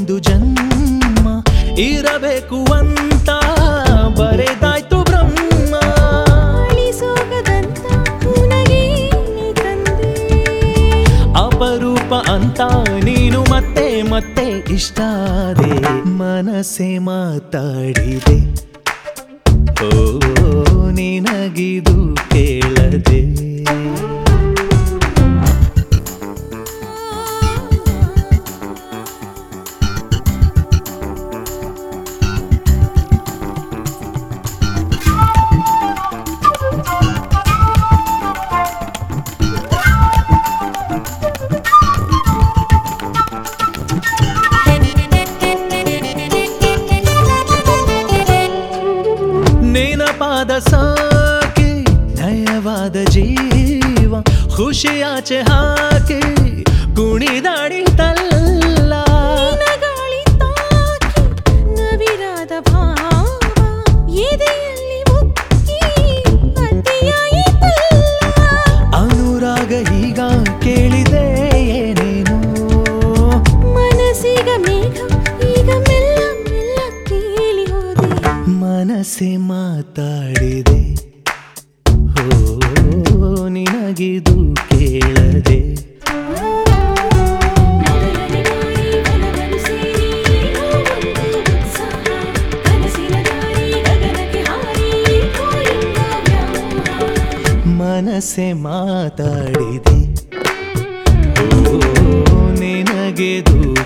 ಒಂದು ಜನ್ಮ ಇರಬೇಕು ಅಂತ ಬರೆದಾಯ್ತು ಬ್ರಹ್ಮ. ಅಳಿಸೋಗದಂತ ನನಗೆ ನೀ ತಂದೆ, ಅಪರೂಪ ಅಂತ ನೀನು ಮತ್ತೆ ಮತ್ತೆ ಇಷ್ಟಾದೆ. ಮನಸ್ಸೆ ಮಾತಾಡಿದೆ, ಓ ನಿನಗಿದು ಕೇಳದೆ. ನೆನಪಾದ ಸಾಕೆ ನಯವಾದ ಜೀವ ಖುಷಿಯಾಚೆ ಹಾಕಿ ಕುಣಿದಾಡಿತಲ್ಲ. ಗಾಳಿ ತಾಕಿ ನವಿರಾದ ಭಾವ ಎದೆಯಲ್ಲಿ ಮುಕ್ಕಿ ಅತಿಯಾಯಿತಲ್ಲ. ಅನುರಾಗ ಈಗ ಕೇಳಿದೆ ಏನೇನು, ಮನಸ್ಸಿಗ ಮೇಘ ಈಗ ಮೆಲ್ಲ ಮೆಲ್ಲ ಕೇಳಿ ಹೋದೆ. ಮನಸ್ಸೆ ಮಾತಾಡಿದೆ, ಓ ನಿನಗಿದು ಕೇಳದೆ. ಮನಸ್ಸೆ ಮಾತಾಡಿದೆ, ಓ ನಿನಗಿದು